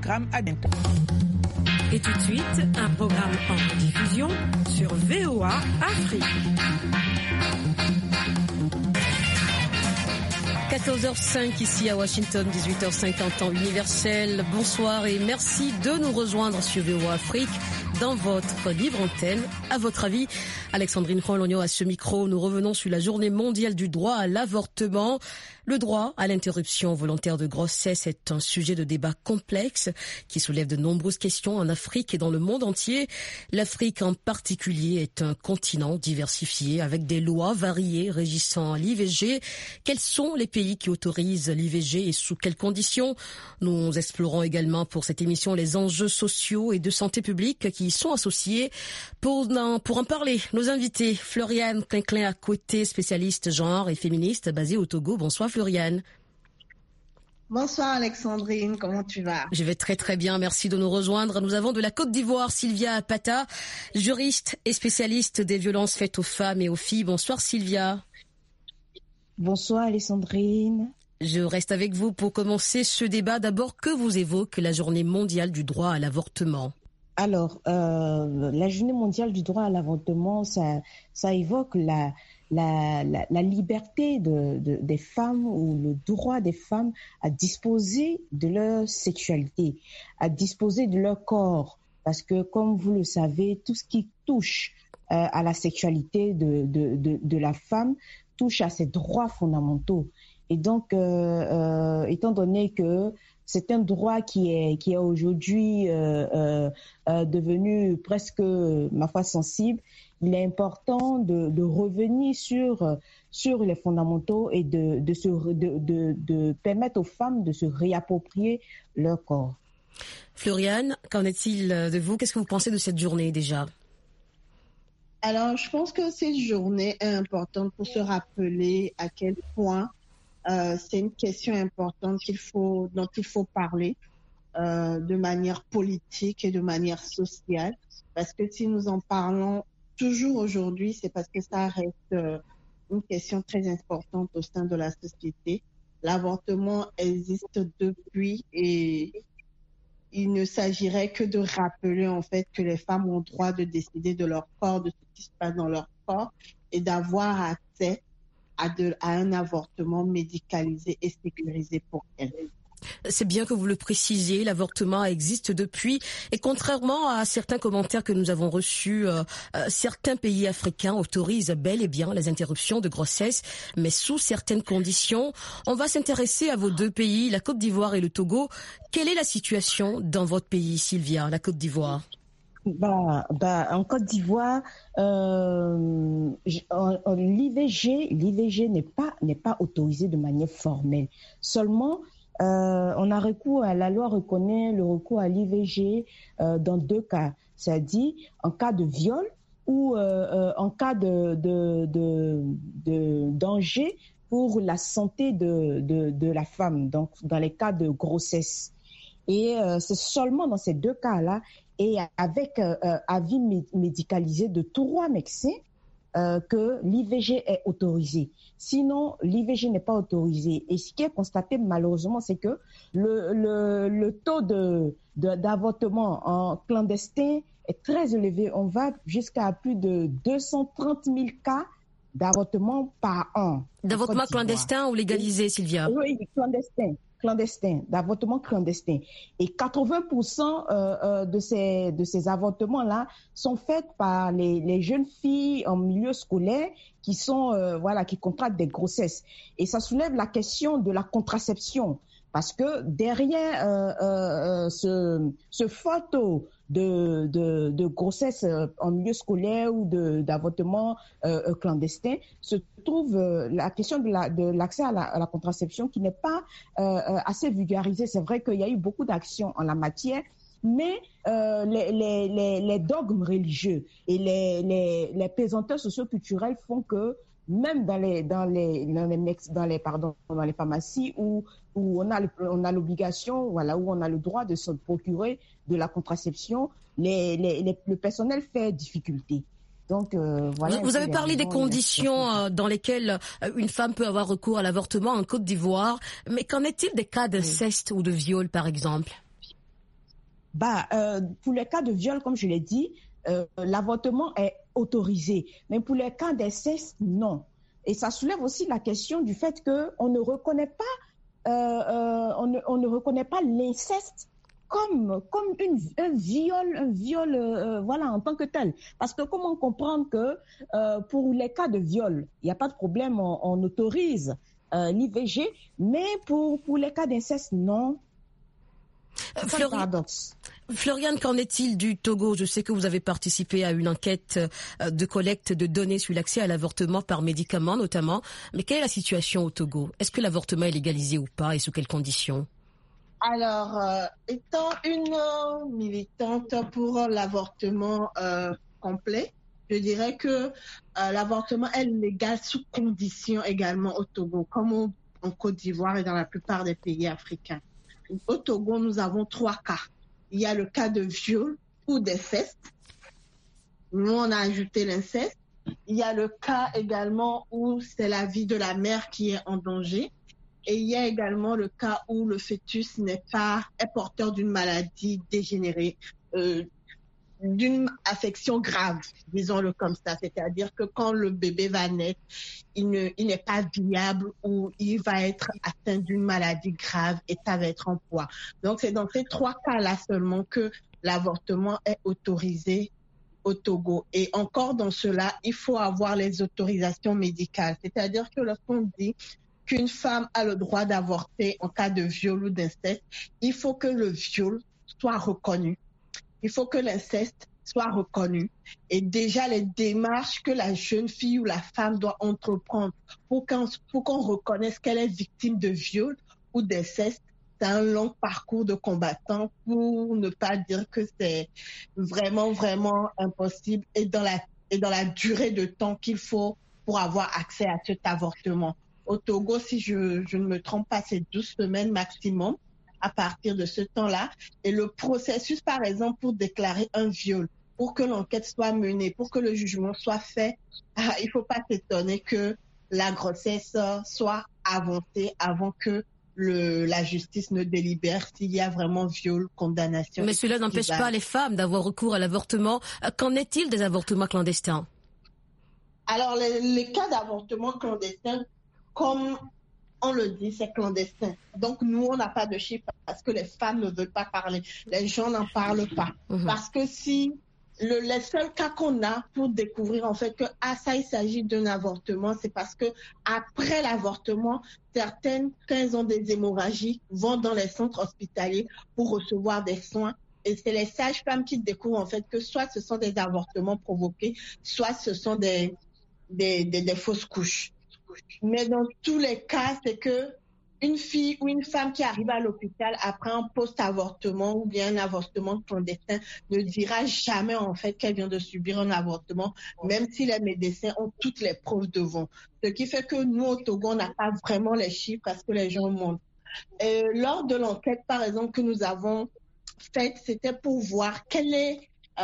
programme à bientôt. Et tout de suite, un programme en diffusion sur VOA Afrique. 14h05 ici à Washington, 18h50 temps universel. Bonsoir et merci de nous rejoindre sur VOA Afrique dans votre libre antenne. À votre avis, Alexandrine Rologno à ce micro. Nous revenons sur la journée mondiale du droit à l'avortement. Le droit à l'interruption volontaire de grossesse est un sujet de débat complexe qui soulève de nombreuses questions en Afrique et dans le monde entier. L'Afrique en particulier est un continent diversifié avec des lois variées régissant l'IVG. Quels sont les pays qui autorisent l'IVG et sous quelles conditions? Nous explorons également pour cette émission les enjeux sociaux et de santé publique qui y sont associés. Pour en parler, nos invités, Floriane Kinclin-Akouete, spécialiste genre et féministe basée au Togo. Bonsoir Floriane. Bonsoir Alexandrine, comment tu vas? Je vais très très bien, merci de nous rejoindre. Nous avons de la Côte d'Ivoire Sylvia Apata, juriste et spécialiste des violences faites aux femmes et aux filles. Bonsoir Sylvia. Bonsoir Alexandrine. Je reste avec vous pour commencer ce débat. D'abord, que vous évoque la journée mondiale du droit à l'avortement? Alors, la journée mondiale du droit à l'avortement, ça évoque la liberté des femmes ou le droit des femmes à disposer de leur sexualité, à disposer de leur corps. Parce que, comme vous le savez, tout ce qui touche à la sexualité de la femme touche à ses droits fondamentaux. Et donc, étant donné que c'est un droit qui est aujourd'hui devenu presque, ma foi, sensible, il est important de revenir sur les fondamentaux et de permettre aux femmes de se réapproprier leur corps. Floriane, qu'en est-il de vous? Qu'est-ce que vous pensez de cette journée déjà? Alors, je pense que cette journée est importante pour se rappeler à quel point c'est une question importante dont il faut parler de manière politique et de manière sociale. Parce que si nous en parlons toujours aujourd'hui, c'est parce que ça reste une question très importante au sein de la société. L'avortement existe depuis et il ne s'agirait que de rappeler en fait que les femmes ont le droit de décider de leur corps, de ce qui se passe dans leur corps et d'avoir accès à un avortement médicalisé et sécurisé pour elles. C'est bien que vous le précisiez, l'avortement existe depuis et contrairement à certains commentaires que nous avons reçus, certains pays africains autorisent bel et bien les interruptions de grossesse, mais sous certaines conditions. On va s'intéresser à vos deux pays, la Côte d'Ivoire et le Togo. Quelle est la situation dans votre pays, Sylvia, la Côte d'Ivoire? En Côte d'Ivoire, l'IVG n'est pas autorisé de manière formelle. Seulement, on a recours à la loi reconnaît le recours à l'IVG dans deux cas, c'est-à-dire en cas de viol ou en cas de danger pour la santé de la femme, donc dans les cas de grossesse. Et c'est seulement dans ces deux cas-là et avec avis médicalisé de 3 médecins que l'IVG est autorisé. Sinon, l'IVG n'est pas autorisé. Et ce qui est constaté malheureusement, c'est que le taux d'avortement en clandestin est très élevé. On va jusqu'à plus de 230 000 cas d'avortement par an. D'avortement clandestin ou légalisé, Sylvia? Oui, clandestin, d'avortement clandestin. Et 80% de ces avortements-là sont faits par les jeunes filles en milieu scolaire qui sont qui contractent des grossesses. Et ça soulève la question de la contraception parce que derrière ce fort taux de grossesse en milieu scolaire ou d'avortement clandestin se trouve la question de l'accès à la contraception qui n'est pas assez vulgarisée. C'est vrai qu'il y a eu beaucoup d'actions en la matière, mais les dogmes religieux et les pesanteurs socioculturels font que même dans les pharmacies où on a l'obligation, où on a le droit de se procurer de la contraception, le personnel fait difficulté. Donc, vous avez parlé des conditions dans lesquelles une femme peut avoir recours à l'avortement en Côte d'Ivoire, mais qu'en est-il des cas d'inceste ou de viol, par exemple? pour les cas de viol, comme je l'ai dit, l'avortement est autorisé. Mais pour les cas d'inceste, non. Et ça soulève aussi la question du fait qu'on ne reconnaît pas, on ne reconnaît pas l'inceste comme un viol, voilà, en tant que tel. Parce que comment comprendre que pour les cas de viol, il n'y a pas de problème, on autorise l'IVG, mais pour les cas d'inceste, non. C'est un paradoxe. Floriane, qu'en est-il du Togo? Je sais que vous avez participé à une enquête de collecte de données sur l'accès à l'avortement par médicaments notamment. Mais quelle est la situation au Togo? Est-ce que l'avortement est légalisé ou pas et sous quelles conditions? Alors, étant une militante pour l'avortement complet, je dirais que l'avortement est légal sous conditions également au Togo, comme en Côte d'Ivoire et dans la plupart des pays africains. Au Togo, nous avons 3 cas. Il y a le cas de viol ou d'inceste. Nous, on a ajouté l'inceste. Il y a le cas également où c'est la vie de la mère qui est en danger. Et il y a également le cas où le fœtus est porteur d'une maladie dégénérée, d'une affection grave, disons-le comme ça. C'est-à-dire que quand le bébé va naître, il n'est pas viable ou il va être atteint d'une maladie grave et ça va être en poids. Donc, c'est dans ces 3 cas-là seulement que l'avortement est autorisé au Togo. Et encore dans cela, il faut avoir les autorisations médicales. C'est-à-dire que lorsqu'on dit qu'une femme a le droit d'avorter en cas de viol ou d'inceste, il faut que le viol soit reconnu. Il faut que l'inceste soit reconnu. Et déjà, les démarches que la jeune fille ou la femme doit entreprendre pour qu'on reconnaisse qu'elle est victime de viol ou d'inceste, c'est un long parcours de combattant, pour ne pas dire que c'est vraiment, vraiment impossible et dans la durée de temps qu'il faut pour avoir accès à cet avortement. Au Togo, si je ne me trompe pas, c'est 12 semaines maximum à partir de ce temps-là. Et le processus, par exemple, pour déclarer un viol, pour que l'enquête soit menée, pour que le jugement soit fait, il ne faut pas s'étonner que la grossesse soit avancée avant que la justice ne délibère s'il y a vraiment viol, condamnation. Mais cela n'empêche pas les femmes d'avoir recours à l'avortement. Qu'en est-il des avortements clandestins? Alors, les cas d'avortement clandestin, comme on le dit, c'est clandestin. Donc, nous, on n'a pas de chiffres parce que les femmes ne veulent pas parler. Les gens n'en parlent pas. Parce que si les seuls cas qu'on a pour découvrir en fait que ça, il s'agit d'un avortement, c'est parce que après l'avortement, certaines, quand elles ont des hémorragies, vont dans les centres hospitaliers pour recevoir des soins. Et c'est les sages-femmes qui découvrent en fait que soit ce sont des avortements provoqués, soit ce sont des fausses couches. Mais dans tous les cas, c'est que une fille ou une femme qui arrive à l'hôpital après un post-avortement ou bien un avortement clandestin ne dira jamais en fait qu'elle vient de subir un avortement, même si les médecins ont toutes les preuves devant. Ce qui fait que nous, au Togo, on n'a pas vraiment les chiffres parce que les gens mentent. Lors de l'enquête, par exemple, que nous avons faite, c'était pour voir quelle est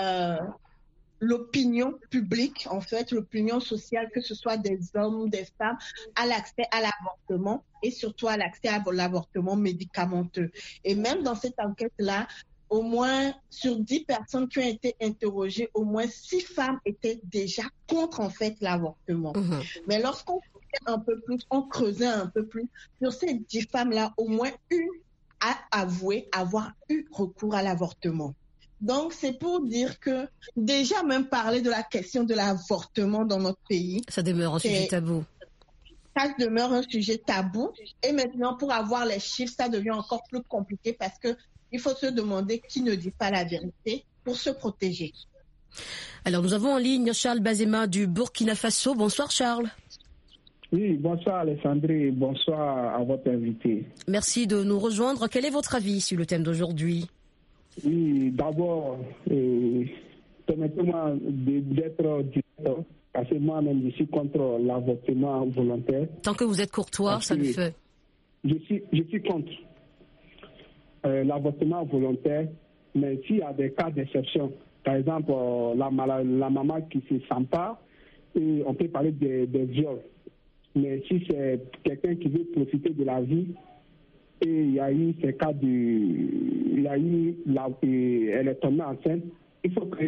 l'opinion publique, en fait, l'opinion sociale, que ce soit des hommes ou des femmes, à l'accès à l'avortement et surtout à l'accès à l'avortement médicamenteux. Et même dans cette enquête-là, au moins sur 10 personnes qui ont été interrogées, au moins 6 femmes étaient déjà contre, en fait, l'avortement. Mais lorsqu'on faisait un peu plus, on creusait un peu plus, sur ces 10 femmes-là, au moins une a avoué avoir eu recours à l'avortement. Donc, c'est pour dire que déjà même parler de la question de l'avortement dans notre pays, ça demeure un sujet tabou. Ça demeure un sujet tabou. Et maintenant, pour avoir les chiffres, ça devient encore plus compliqué parce qu'il faut se demander qui ne dit pas la vérité pour se protéger. Alors, nous avons en ligne Charles Bazema du Burkina Faso. Bonsoir Charles. Oui, bonsoir Alessandrie, bonsoir à votre invité. Merci de nous rejoindre. Quel est votre avis sur le thème d'aujourd'hui ? Oui, d'abord, permettez-moi d'être direct, parce que moi-même, je suis contre l'avortement volontaire. Tant que vous êtes courtois, ça le fait. Je suis contre l'avortement volontaire, mais s'il y a des cas d'exception, par exemple, la maman qui ne se sent pas, et on peut parler de viol. Mais si c'est quelqu'un qui veut profiter de la vie, et il y a eu ces cas elle est tombée enceinte. Il faut que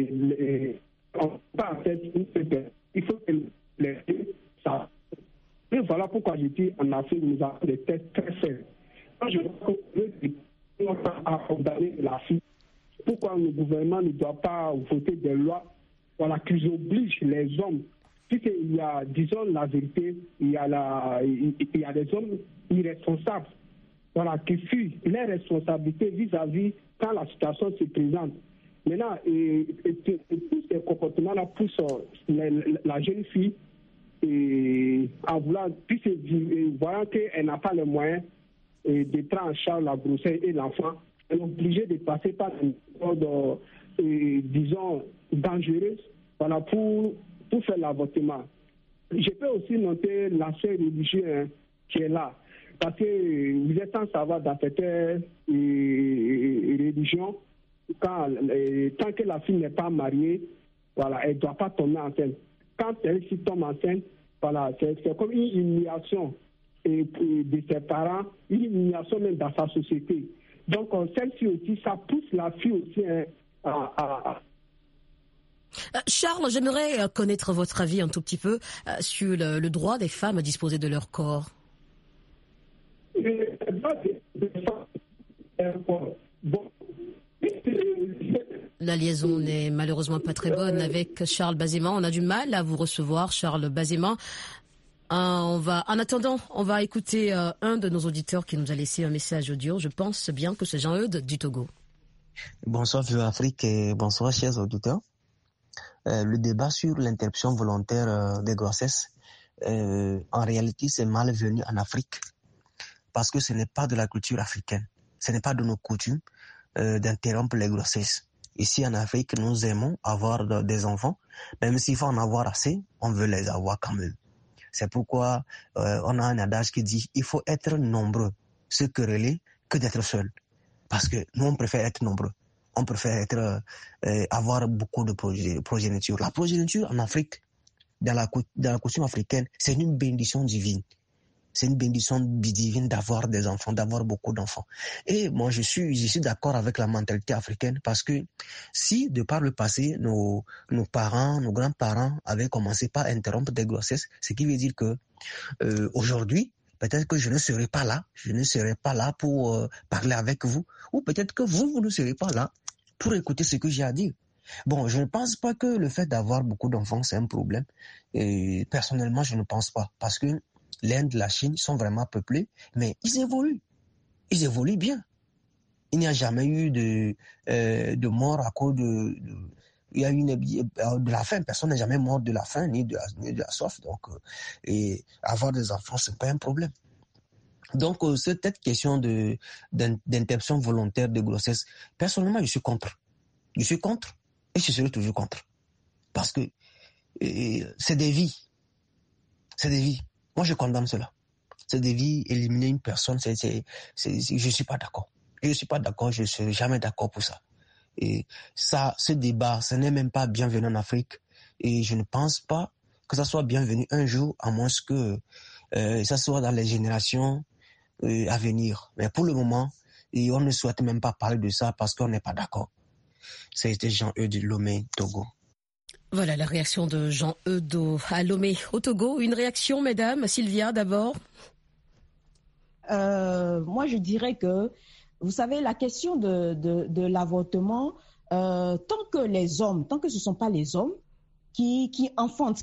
il faut que ça. Et voilà pourquoi je dis en Afrique, nous avons des tests très faibles. Quand je vois qu'on a condamné la fille, pourquoi le gouvernement ne doit pas voter des lois qui obligent les hommes, puisqu'il y a, disons la vérité, il y a des hommes irresponsables qui fuient les responsabilités vis-à-vis quand la situation se présente. Maintenant, tous ces comportements-là poussent la jeune fille à vouloir, voyant qu'elle n'a pas les moyens de prendre en charge la grossesse et l'enfant, elle est obligée de passer par une méthode, disons, dangereuse pour faire l'avortement. Je peux aussi noter l'aspect religieux qui est là. Parce que vous êtes sans savoir dans cette religion, tant que la fille n'est pas mariée, elle ne doit pas tomber enceinte. Quand elle tombe enceinte, c'est comme une humiliation de ses parents, une humiliation même dans sa société. Donc, celle-ci aussi, ça pousse la fille aussi à... Charles, j'aimerais connaître votre avis un tout petit peu sur le droit des femmes à disposer de leur corps. La liaison n'est malheureusement pas très bonne avec Charles Bazema. On a du mal à vous recevoir, Charles Bazema. En attendant, on va écouter un de nos auditeurs qui nous a laissé un message audio. Je pense bien que c'est Jean-Eudes du Togo. Bonsoir Vieux Afrique et bonsoir chers auditeurs. Le débat sur l'interruption volontaire des grossesses, en réalité, c'est malvenu en Afrique parce que ce n'est pas de la culture africaine. Ce n'est pas de nos coutumes d'interrompre les grossesses. Ici en Afrique, nous aimons avoir des enfants. Même s'il faut en avoir assez, on veut les avoir quand même. C'est pourquoi on a un adage qui dit il faut être nombreux, se quereller, que d'être seul. Parce que nous, on préfère être nombreux. On préfère avoir beaucoup de progéniture. La progéniture en Afrique, dans la coutume africaine, c'est une bénédiction divine. C'est une bénédiction divine d'avoir des enfants, d'avoir beaucoup d'enfants. Et moi, je suis d'accord avec la mentalité africaine parce que si, de par le passé, nos parents, nos grands-parents avaient commencé par interrompre des grossesses, ce qui veut dire que aujourd'hui, peut-être que je ne serai pas là pour parler avec vous, ou peut-être que vous ne serez pas là pour écouter ce que j'ai à dire. Bon, je ne pense pas que le fait d'avoir beaucoup d'enfants, c'est un problème. Et personnellement, je ne pense pas, parce que l'Inde, la Chine sont vraiment peuplés, mais ils évoluent bien. Il n'y a jamais eu de mort à cause il y a eu de la faim. Personne n'est jamais mort de la faim ni de la soif. Donc, et avoir des enfants, c'est pas un problème. Donc, cette question d'interruption volontaire de grossesse, personnellement, je suis contre. Je suis contre et je serai toujours contre. Parce que c'est des vies. C'est des vies. Moi, je condamne cela. C'est des vies, éliminer une personne, je suis pas d'accord. Je suis pas d'accord, je serai jamais d'accord pour ça. Et ça, ce débat, ce n'est même pas bienvenu en Afrique. Et je ne pense pas que ça soit bienvenu un jour, à moins que ça soit dans les générations à venir. Mais pour le moment, on ne souhaite même pas parler de ça parce qu'on n'est pas d'accord. C'était Jean-Eudes de Lomé, Togo. Voilà la réaction de Jean-Eudes à Lomé, au Togo. Une réaction, mesdames? Sylvia, d'abord. Moi, je dirais que, vous savez, la question de l'avortement, tant que ce ne sont pas les hommes qui enfantent,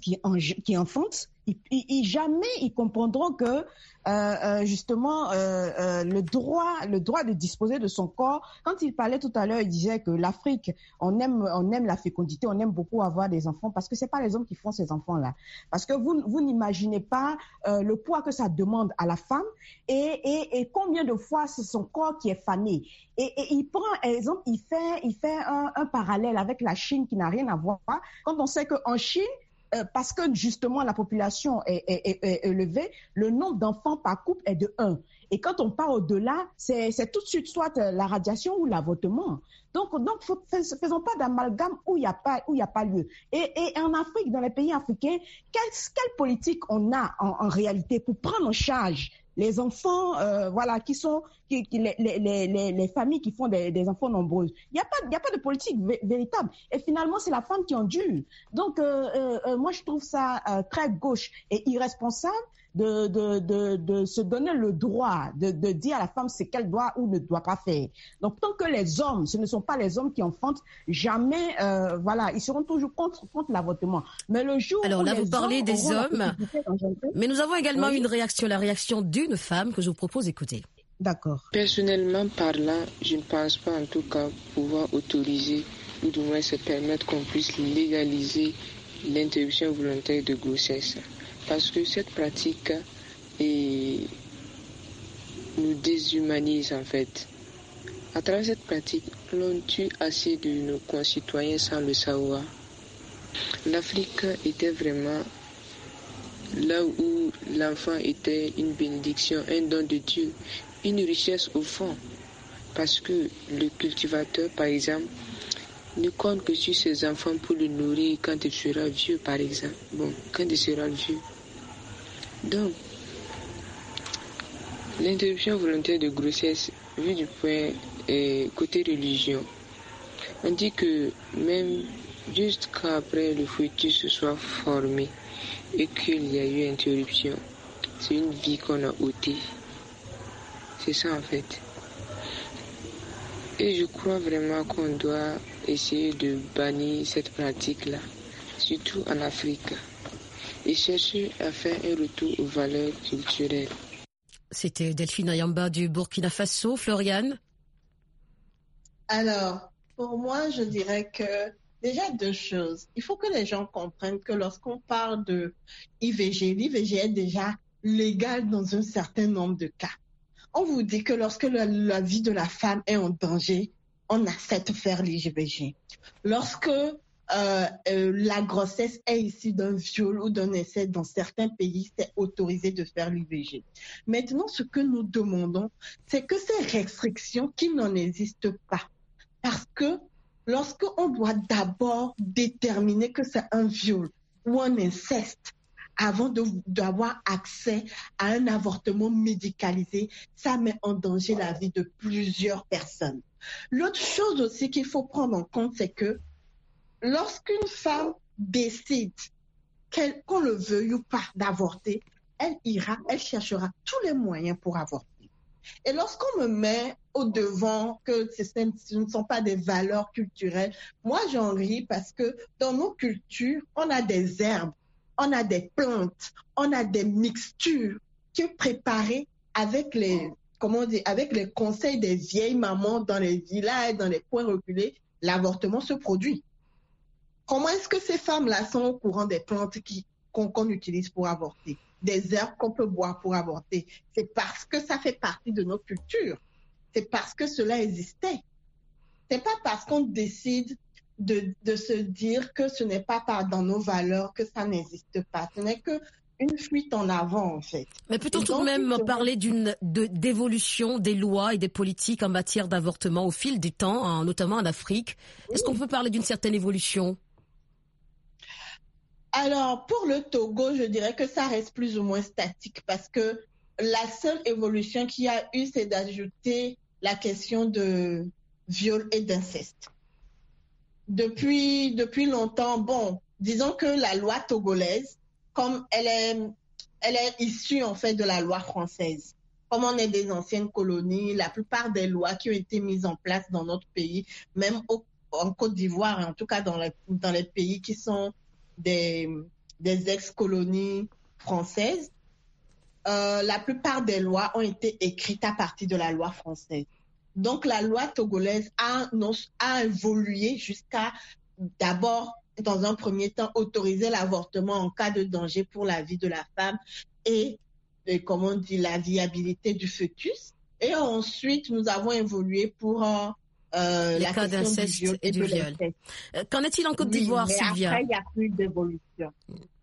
jamais ils comprendront que justement le droit de disposer de son corps. Quand il parlait tout à l'heure, il disait que l'Afrique, on aime la fécondité, on aime beaucoup avoir des enfants parce que c'est pas les hommes qui font ces enfants-là. Parce que vous n'imaginez pas le poids que ça demande à la femme et combien de fois c'est son corps qui est fané. Et il prend exemple, il fait un parallèle avec la Chine qui n'a rien à voir. Quand on sait qu'en Chine, parce que justement la population est élevée, le nombre d'enfants par couple est de 1. Et quand on part au-delà, c'est tout de suite soit la radiation ou l'avortement. Donc faisons pas d'amalgame où il y a pas lieu. Et en Afrique, dans les pays africains, quelle politique on a en réalité pour prendre en charge les enfants, les familles qui font des enfants nombreux. Il n'y a pas de politique véritable. Et finalement, c'est la femme qui endure. Donc, moi, je trouve ça très gauche et irresponsable de se donner le droit de dire à la femme ce qu'elle doit ou ne doit pas faire. Donc, tant que les hommes, ce ne sont pas les hommes qui enfantent, jamais, ils seront toujours contre l'avortement. Mais le jour alors où là, les vous parlez hommes des hommes, mais nous avons également oui. une réaction, la réaction d'une femme que je vous propose d'écouter. D'accord. Personnellement parlant, je ne pense pas en tout cas pouvoir autoriser ou du moins se permettre qu'on puisse légaliser l'interruption volontaire de grossesse. Parce que cette pratique nous déshumanise en fait. À travers cette pratique, l'on tue assez de nos concitoyens sans le savoir. L'Afrique était vraiment là où l'enfant était une bénédiction, un don de Dieu, une richesse au fond. Parce que le cultivateur, par exemple, ne compte que sur ses enfants pour le nourrir quand il sera vieux, par exemple. Quand il sera vieux. Donc, l'interruption volontaire de grossesse, vu du point côté religion, on dit que même juste qu'après le fœtus se soit formé et qu'il y a eu interruption, c'est une vie qu'on a ôtée. C'est ça en fait. Et je crois vraiment qu'on doit essayer de bannir cette pratique-là, surtout en Afrique, et chercher à faire un retour aux valeurs culturelles. C'était Delphine Ayamba du Burkina Faso. Floriane? Alors, pour moi, je dirais que déjà deux choses. Il faut que les gens comprennent que lorsqu'on parle de IVG, l'IVG est déjà légal dans un certain nombre de cas. On vous dit que lorsque la vie de la femme est en danger, on accepte de faire l'IVG. Lorsque la grossesse est issue d'un viol ou d'un inceste dans certains pays, c'est autorisé de faire l'IVG. Maintenant, ce que nous demandons, c'est que ces restrictions qui n'en existent pas, parce que lorsqu'on doit d'abord déterminer que c'est un viol ou un inceste, avant d'avoir accès à un avortement médicalisé, ça met en danger la vie de plusieurs personnes. L'autre chose aussi qu'il faut prendre en compte, c'est que lorsqu'une femme décide, qu'on le veuille ou pas, d'avorter, elle cherchera tous les moyens pour avorter. Et lorsqu'on me met au devant que ce ne sont pas des valeurs culturelles, moi j'en ris parce que dans nos cultures, on a des herbes, on a des plantes, on a des mixtures qui sont préparées avec les conseils des vieilles mamans dans les villages, dans les coins reculés, l'avortement se produit. Comment est-ce que ces femmes-là sont au courant des plantes qu'on utilise pour avorter, des herbes qu'on peut boire pour avorter? C'est parce que ça fait partie de notre culture. C'est parce que cela existait. C'est pas parce qu'on décide de se dire que ce n'est pas dans nos valeurs que ça n'existe pas. Ce n'est qu'une fuite en avant, en fait. Mais peut-on tout de même parler d'évolution des lois et des politiques en matière d'avortement au fil du temps, notamment en Afrique? Oui. Est-ce qu'on peut parler d'une certaine évolution? Alors, pour le Togo, je dirais que ça reste plus ou moins statique parce que la seule évolution qu'il y a eu, c'est d'ajouter la question de viol et d'inceste. Depuis longtemps, disons que la loi togolaise, comme elle est issue en fait de la loi française. Comme on est des anciennes colonies, la plupart des lois qui ont été mises en place dans notre pays, même en Côte d'Ivoire, en tout cas dans les pays qui sont des ex-colonies françaises, la plupart des lois ont été écrites à partir de la loi française. Donc la loi togolaise a évolué jusqu'à d'abord, dans un premier temps, autoriser l'avortement en cas de danger pour la vie de la femme et la viabilité du fœtus. Et ensuite, nous avons évolué pour les cas d'inceste et du viol. Qu'en est-il en Côte d'Ivoire, Sylvia? Après, il n'y a plus d'évolution.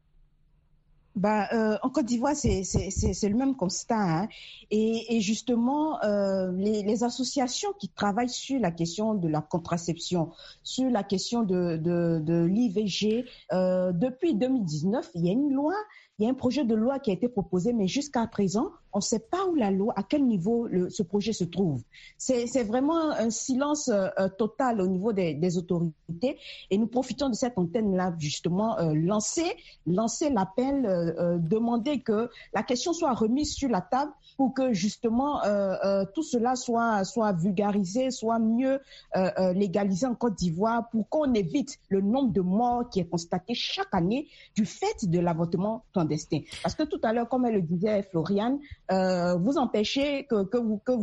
En Côte d'Ivoire, c'est le même constat. Hein. Et justement, les associations qui travaillent sur la question de la contraception, sur la question de l'IVG, depuis 2019, il y a une loi il y a un projet de loi qui a été proposé, mais jusqu'à présent, on ne sait pas où la loi, à quel niveau ce projet se trouve. C'est vraiment un silence total au niveau des autorités. Et nous profitons de cette antenne-là, justement, lancer l'appel, demander que la question soit remise sur la table pour que, justement, tout cela soit vulgarisé, soit mieux légalisé en Côte d'Ivoire, pour qu'on évite le nombre de morts qui est constaté chaque année du fait de l'avortement clandestin. Parce que tout à l'heure, comme elle le disait Floriane, vous empêchez que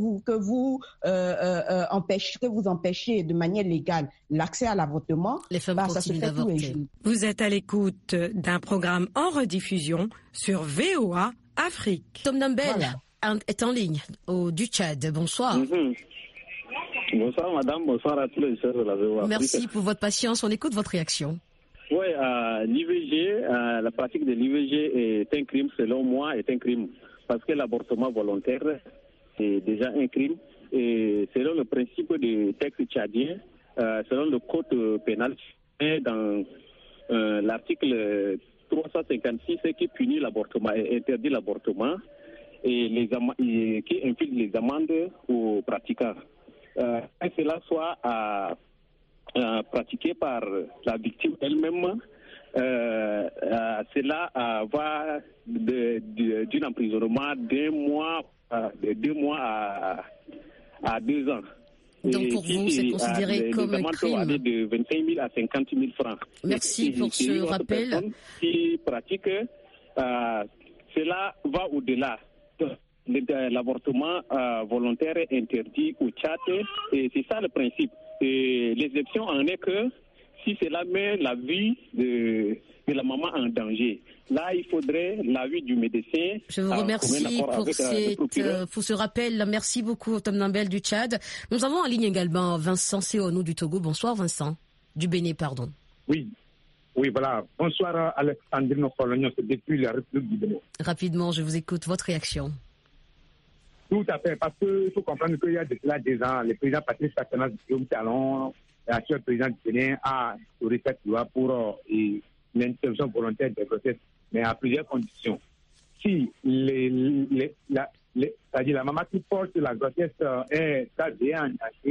vous empêchez de manière légale l'accès à l'avortement. Les femmes continuent d'avorter. Vous êtes à l'écoute d'un programme en rediffusion sur VOA Afrique. Tom Nambel est en ligne du Tchad. Bonsoir. Bonsoir madame, bonsoir à tous les chers de la VOA Afrique. Merci pour votre patience. On écoute votre réaction. Oui, l'IVG, la pratique de l'IVG est un crime, selon moi, est un crime. Parce que l'avortement volontaire est déjà un crime. Et selon le principe du texte tchadien, selon le code pénal, dans l'article 356 qui punit l'avortement et interdit l'avortement et qui inflige les amendes aux pratiquants. Que cela soit pratiqué par la victime elle-même, cela va d'un emprisonnement de 2 mois à 2 ans. Donc pour vous, c'est considéré comme un crime. De 25 000 à 50 000 francs. Merci pour ce rappel. Qui pratique, cela va au-delà. L'avortement volontaire est interdit au Tchad et c'est ça le principe. Et l'exception en est que si cela met la vie de la maman en danger, là il faudrait l'avis du médecin. Je vous remercie pour ce rappel. Merci beaucoup Tom Nambel du Tchad. Nous avons en ligne également Vincent Seonou du Togo. Bonsoir Vincent. Du Bénin, pardon. Oui, voilà. Bonsoir Alexandrino Colognos depuis la République du Bénin. Rapidement, je vous écoute. Votre réaction. Tout à fait, parce qu'il faut comprendre qu'il y a de cela 2 ans, le président Patrice Talon, l'actuel président du Bénin, a instauré cette loi pour l'interruption volontaire des grossesses, mais à plusieurs conditions. Si c'est-à-dire la maman qui porte la grossesse est ADN,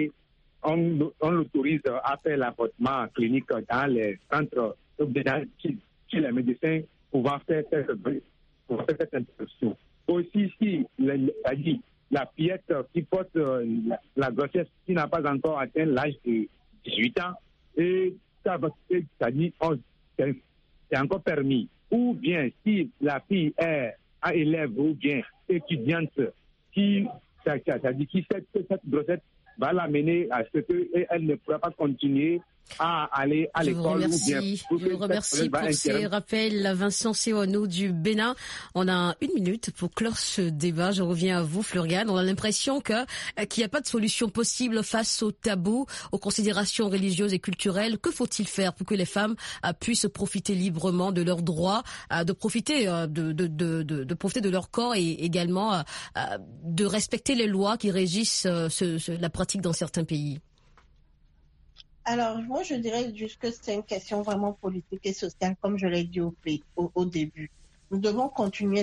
on l'autorise à faire l'avortement clinique dans les centres, chez les médecins pouvant faire cette interruption. Aussi, si la fillette qui porte la grossesse, qui n'a pas encore atteint l'âge de 18 ans, et c'est-à-dire c'est encore permis. Ou bien, si la fille est élève ou bien étudiante, cette grossesse va l'amener à ce qu'elle ne pourra pas continuer à aller à l'école. Je vous remercie pour ces rappels, Vincent Seonou du Bénin. On a 1 minute pour clore ce débat. Je reviens à vous, Floriane. On a l'impression qu'il n'y a pas de solution possible face aux tabous, aux considérations religieuses et culturelles. Que faut-il faire pour que les femmes puissent profiter librement de leurs droits, de profiter de leur corps et également de respecter les lois qui régissent la pratique dans certains pays? Alors, moi, je dirais juste que c'est une question vraiment politique et sociale, comme je l'ai dit au début. Nous devons continuer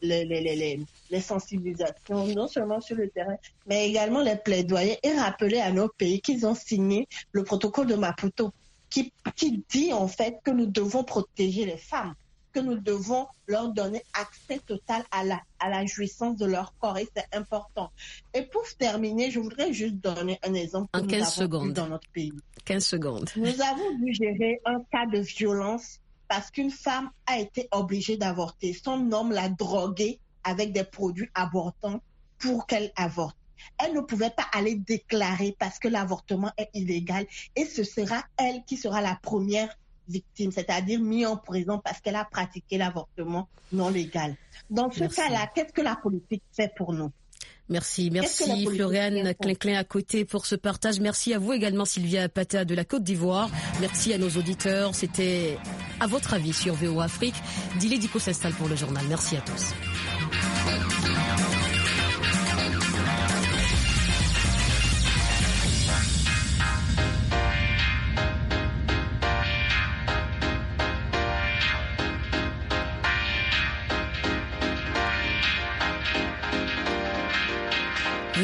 les sensibilisations, non seulement sur le terrain, mais également les plaidoyers et rappeler à nos pays qu'ils ont signé le protocole de Maputo, qui dit en fait que nous devons protéger les femmes, que nous devons leur donner accès total à la jouissance de leur corps, et c'est important. Et pour terminer, je voudrais juste donner un exemple que nous avons eu dans notre pays. 15 secondes. Nous avons dû gérer un cas de violence parce qu'une femme a été obligée d'avorter. Son homme l'a droguée avec des produits avortants pour qu'elle avorte. Elle ne pouvait pas aller déclarer parce que l'avortement est illégal, et ce sera elle qui sera la première victime, c'est-à-dire mise en prison parce qu'elle a pratiqué l'avortement non légal. Dans ce cas-là, qu'est-ce que la politique fait pour nous? Merci Floriane Clinclin à côté pour ce partage. Merci à vous également Sylvia Pata de la Côte d'Ivoire. Merci à nos auditeurs. C'était à votre avis sur VOA Afrique. Dile Diko s'installe pour le journal. Merci à tous.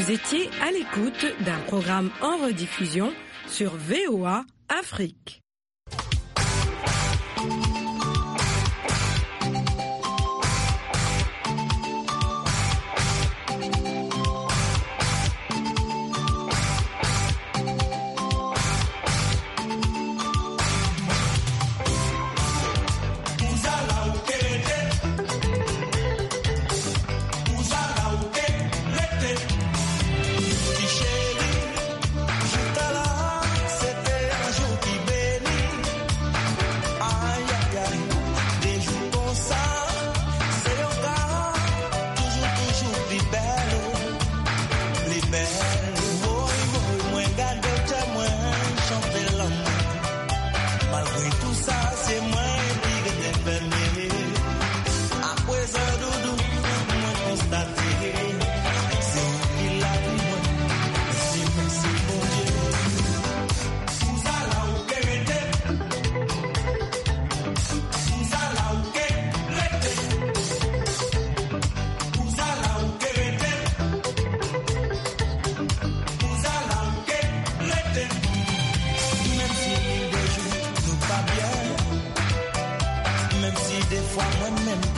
Vous étiez à l'écoute d'un programme en rediffusion sur VOA Afrique. Même si des fois moi-même